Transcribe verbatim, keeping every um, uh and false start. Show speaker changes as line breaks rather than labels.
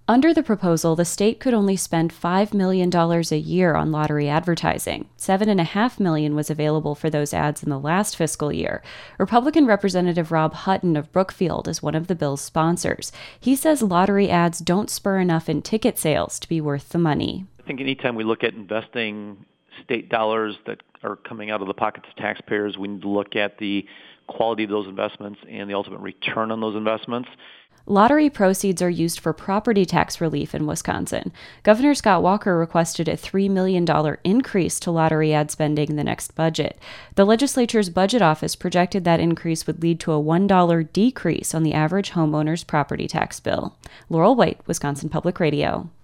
Under the proposal, the state could only spend five million dollars a year on lottery advertising. seven point five million dollars was available for those ads in the last fiscal year. Republican Representative Rob Hutton of Brookfield is one of the bill's sponsors. He says lottery ads don't spur enough in ticket sales to be worth the money.
I think anytime we look at investing state dollars that are coming out of the pockets of taxpayers, we need to look at the quality of those investments and the ultimate return on those investments.
Lottery proceeds are used for property tax relief in Wisconsin. Governor Scott Walker requested a three million dollars increase to lottery ad spending in the next budget. The legislature's budget office projected that increase would lead to a one dollar decrease on the average homeowner's property tax bill. Laurel White, Wisconsin Public Radio.